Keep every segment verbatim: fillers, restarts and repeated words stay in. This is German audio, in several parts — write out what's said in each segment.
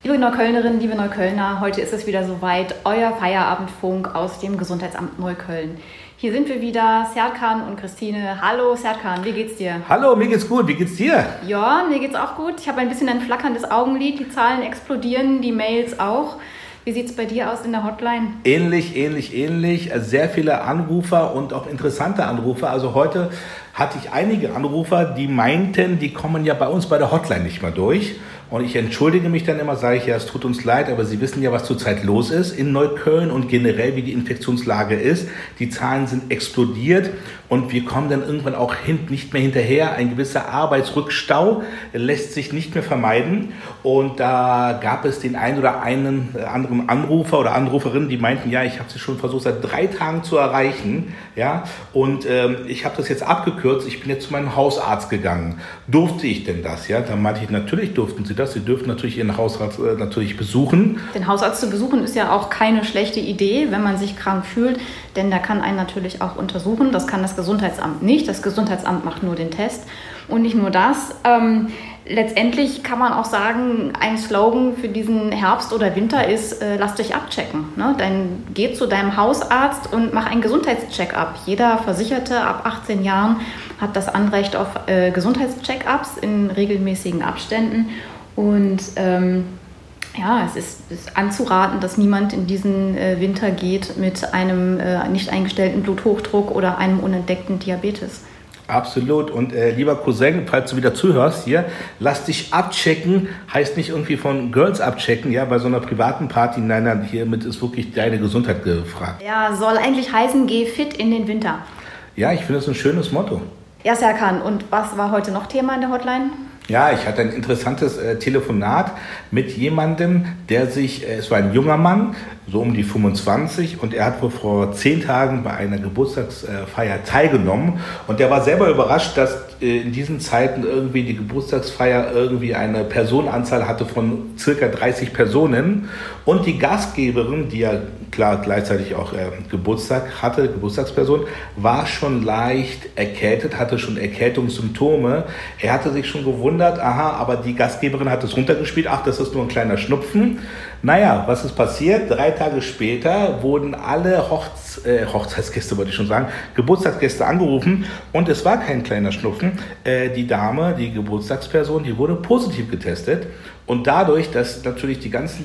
Liebe Neuköllnerinnen, liebe Neuköllner, heute ist es wieder soweit, euer Feierabendfunk aus dem Gesundheitsamt Neukölln. Hier sind wir wieder, Serkan und Christine. Hallo Serkan, wie geht's dir? Hallo, mir geht's gut, wie geht's dir? Ja, mir geht's auch gut. Ich habe ein bisschen ein flackerndes Augenlid, die Zahlen explodieren, die Mails auch. Wie sieht es bei dir aus in der Hotline? Ähnlich, ähnlich, ähnlich. Sehr viele Anrufer und auch interessante Anrufer. Also heute hatte ich einige Anrufer, die meinten, die kommen ja bei uns bei der Hotline nicht mehr durch. Und ich entschuldige mich dann immer, sage ich, ja, es tut uns leid, aber Sie wissen ja, was zurzeit los ist in Neukölln und generell, wie die Infektionslage ist. Die Zahlen sind explodiert und wir kommen dann irgendwann auch hin, nicht mehr hinterher. Ein gewisser Arbeitsrückstau lässt sich nicht mehr vermeiden. Und da gab es den einen oder einen anderen Anrufer oder Anruferin, die meinten, ja, ich habe sie schon versucht, seit drei Tagen zu erreichen. Ja, und ähm, ich habe das jetzt abgekürzt. Ich bin jetzt zu meinem Hausarzt gegangen. Durfte ich denn das? Ja, dann meinte ich, natürlich durften Sie das. Sie dürfen natürlich Ihren Hausarzt äh, natürlich besuchen. Den Hausarzt zu besuchen ist ja auch keine schlechte Idee, wenn man sich krank fühlt, denn der kann einen natürlich auch untersuchen. Das kann das Gesundheitsamt nicht. Das Gesundheitsamt macht nur den Test. Und nicht nur das. Ähm, letztendlich kann man auch sagen, ein Slogan für diesen Herbst oder Winter ist, äh, lass dich abchecken. Ne? Dann geh zu deinem Hausarzt und mach einen Gesundheitscheck-up. Jeder Versicherte ab achtzehn Jahren hat das Anrecht auf äh, Gesundheitscheck-ups in regelmäßigen Abständen. Und ähm, ja, es ist, ist anzuraten, dass niemand in diesen äh, Winter geht mit einem äh, nicht eingestellten Bluthochdruck oder einem unentdeckten Diabetes. Absolut. Und äh, lieber Cousin, falls du wieder zuhörst hier, lass dich abchecken, heißt nicht irgendwie von Girls abchecken, ja, bei so einer privaten Party. Nein, nein, hiermit ist wirklich deine Gesundheit gefragt. Ja, soll eigentlich heißen, geh fit in den Winter. Ja, ich finde das ein schönes Motto. Ja, Serkan, und was war heute noch Thema in der Hotline? Ja, ich hatte ein interessantes äh, Telefonat mit jemandem, der sich, äh, es war ein junger Mann, so um die fünfundzwanzig, und er hat wohl vor zehn Tagen bei einer Geburtstagsfeier teilgenommen und der war selber überrascht, dass äh, in diesen Zeiten irgendwie die Geburtstagsfeier irgendwie eine Personenanzahl hatte von circa dreißig Personen und die Gastgeberin, die ja klar gleichzeitig auch äh, Geburtstag hatte, Geburtstagsperson, war schon leicht erkältet, hatte schon Erkältungssymptome. Er hatte sich schon gewundert, aha, aber die Gastgeberin hat es runtergespielt, ach, das ist nur ein kleiner Schnupfen. Naja, was ist passiert? Drei Tage später wurden alle Hochz- äh, Hochzeitsgäste, wollte ich schon sagen, Geburtstagsgäste angerufen und es war kein kleiner Schnupfen. Äh, die Dame, die Geburtstagsperson, die wurde positiv getestet und dadurch, dass natürlich die ganzen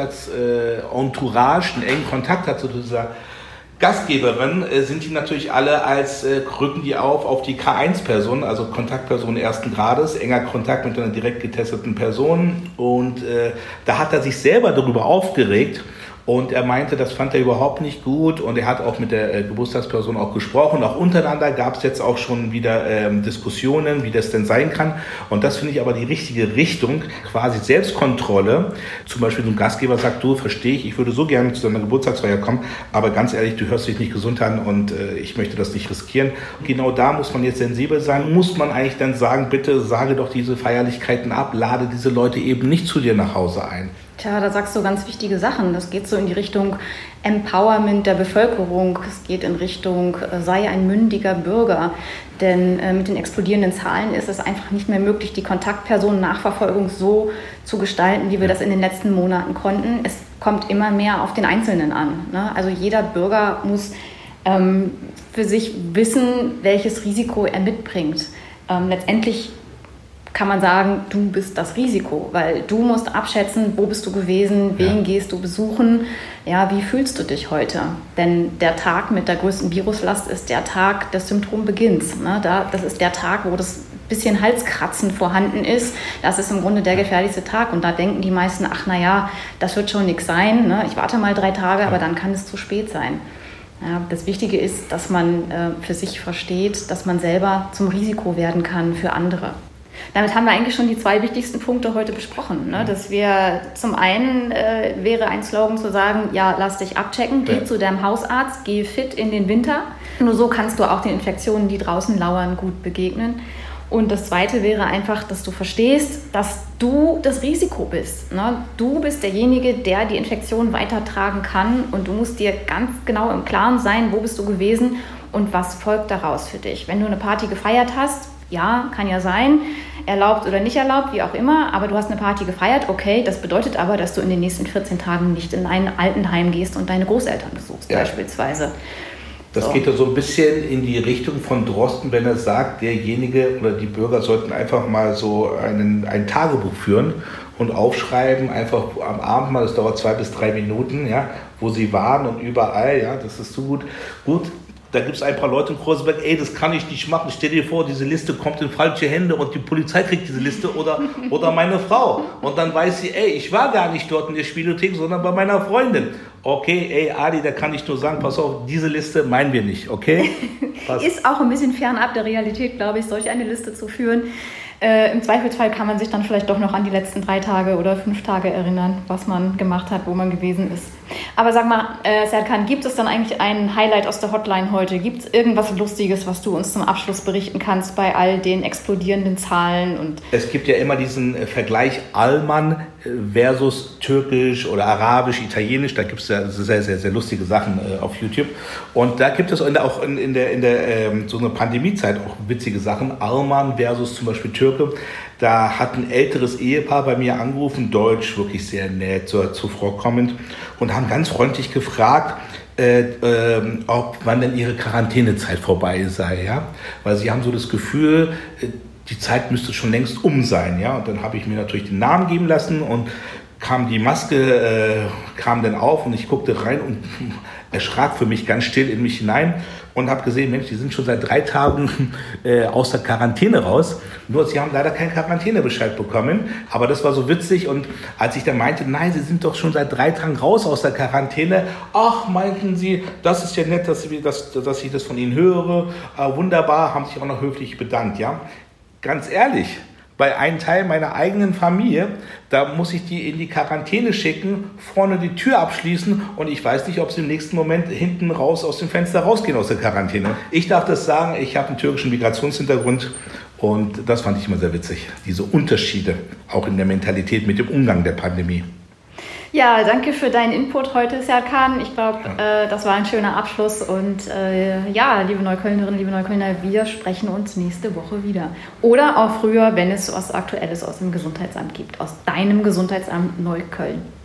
Geburtstagsentourage einen engen Kontakt hat zu dieser Gastgeberin, äh, sind die natürlich alle als, äh, rücken die auf auf die K eins Person, also Kontaktperson ersten Grades, enger Kontakt mit einer direkt getesteten Person und äh, da hat er sich selber darüber aufgeregt. Und er meinte, das fand er überhaupt nicht gut und er hat auch mit der äh, Geburtstagsperson auch gesprochen. Auch untereinander gab es jetzt auch schon wieder ähm, Diskussionen, wie das denn sein kann. Und das finde ich aber die richtige Richtung, quasi Selbstkontrolle. Zum Beispiel so ein Gastgeber sagt, du, verstehe ich, ich würde so gerne zu deiner Geburtstagsfeier kommen, aber ganz ehrlich, du hörst dich nicht gesund an und äh, ich möchte das nicht riskieren. Und genau da muss man jetzt sensibel sein. Muss man eigentlich dann sagen, bitte sage doch diese Feierlichkeiten ab, lade diese Leute eben nicht zu dir nach Hause ein. Tja, da sagst du ganz wichtige Sachen. Das geht so in die Richtung Empowerment der Bevölkerung. Es geht in Richtung, sei ein mündiger Bürger. Denn äh, mit den explodierenden Zahlen ist es einfach nicht mehr möglich, die Kontaktpersonennachverfolgung so zu gestalten, wie wir das in den letzten Monaten konnten. Es kommt immer mehr auf den Einzelnen an. Ne? Also jeder Bürger muss ähm, für sich wissen, welches Risiko er mitbringt. Ähm, letztendlich kann man sagen, du bist das Risiko, weil du musst abschätzen, wo bist du gewesen, wen ja. gehst du besuchen, ja, wie fühlst du dich heute? Denn der Tag mit der größten Viruslast ist der Tag des Symptombeginns. Ne? Da, das ist der Tag, wo das bisschen Halskratzen vorhanden ist. Das ist im Grunde der gefährlichste Tag und da denken die meisten, ach naja, das wird schon nichts sein, ne? Ich warte mal drei Tage, aber dann kann es zu spät sein. Ja, das Wichtige ist, dass man äh, für sich versteht, dass man selber zum Risiko werden kann für andere. Damit haben wir eigentlich schon die zwei wichtigsten Punkte heute besprochen. Ne? Dass wir zum einen äh, wäre ein Slogan zu sagen, ja, lass dich abchecken, geh ja. zu deinem Hausarzt, geh fit in den Winter. Nur so kannst du auch den Infektionen, die draußen lauern, gut begegnen. Und das Zweite wäre einfach, dass du verstehst, dass du das Risiko bist. Ne? Du bist derjenige, der die Infektion weitertragen kann und du musst dir ganz genau im Klaren sein, wo bist du gewesen und was folgt daraus für dich. Wenn du eine Party gefeiert hast, Ja, kann ja sein, erlaubt oder nicht erlaubt, wie auch immer, aber du hast eine Party gefeiert, okay, das bedeutet aber, dass du in den nächsten vierzehn Tagen nicht in ein Altenheim gehst und deine Großeltern besuchst, ja. beispielsweise. Das so. geht ja so ein bisschen in die Richtung von Drosten, wenn er sagt, derjenige oder die Bürger sollten einfach mal so einen, ein Tagebuch führen und aufschreiben, einfach am Abend mal, das dauert zwei bis drei Minuten, ja, wo sie waren und überall, ja, das ist so gut. Gut, da gibt es ein paar Leute in Kreuzberg, ey, das kann ich nicht machen. Stell dir vor, diese Liste kommt in falsche Hände und die Polizei kriegt diese Liste oder, oder meine Frau. Und dann weiß sie, ey, ich war gar nicht dort in der Spielothek, sondern bei meiner Freundin. Okay, ey, Adi, da kann ich nur sagen, pass auf, diese Liste meinen wir nicht, okay? Passt. Ist auch ein bisschen fernab der Realität, glaube ich, solch eine Liste zu führen. Äh, Im Zweifelsfall kann man sich dann vielleicht doch noch an die letzten drei Tage oder fünf Tage erinnern, was man gemacht hat, wo man gewesen ist. Aber sag mal, äh, Serkan, gibt es dann eigentlich ein Highlight aus der Hotline heute? Gibt es irgendwas Lustiges, was du uns zum Abschluss berichten kannst bei all den explodierenden Zahlen? Und es gibt ja immer diesen Vergleich Alman versus Türkisch oder Arabisch, Italienisch. Da gibt es ja sehr, sehr, sehr lustige Sachen äh, auf YouTube. Und da gibt es auch in, in der, in der ähm, so einer Pandemiezeit auch witzige Sachen. Alman versus zum Beispiel Türke. Da hat ein älteres Ehepaar bei mir angerufen, Deutsch, wirklich sehr nett, so zuvorkommend, und haben ganz freundlich gefragt, äh, äh, ob wann denn ihre Quarantänezeit vorbei sei. Ja? Weil sie haben so das Gefühl, äh, die Zeit müsste schon längst um sein. Ja? Und dann habe ich mir natürlich den Namen geben lassen und kam die Maske, äh, kam dann auf und ich guckte rein und erschrak für mich ganz still in mich hinein und habe gesehen, Mensch, die sind schon seit drei Tagen äh, aus der Quarantäne raus. Nur sie haben leider keinen Quarantänebescheid bekommen. Aber das war so witzig. Und als ich dann meinte, nein, sie sind doch schon seit drei Tagen raus aus der Quarantäne. Ach, meinten sie, das ist ja nett, dass, sie, dass, dass ich das von Ihnen höre. Äh, wunderbar, haben sich auch noch höflich bedankt. Ja, ganz ehrlich. Bei einem Teil meiner eigenen Familie, da muss ich die in die Quarantäne schicken, vorne die Tür abschließen und ich weiß nicht, ob sie im nächsten Moment hinten raus aus dem Fenster rausgehen aus der Quarantäne. Ich darf das sagen, ich habe einen türkischen Migrationshintergrund und das fand ich immer sehr witzig, diese Unterschiede auch in der Mentalität mit dem Umgang der Pandemie. Ja, danke für deinen Input heute, Serkan. Ich glaube, ja. äh, das war ein schöner Abschluss. Und äh, ja, liebe Neuköllnerinnen, liebe Neuköllner, wir sprechen uns nächste Woche wieder. Oder auch früher, wenn es was Aktuelles aus dem Gesundheitsamt gibt, aus deinem Gesundheitsamt Neukölln.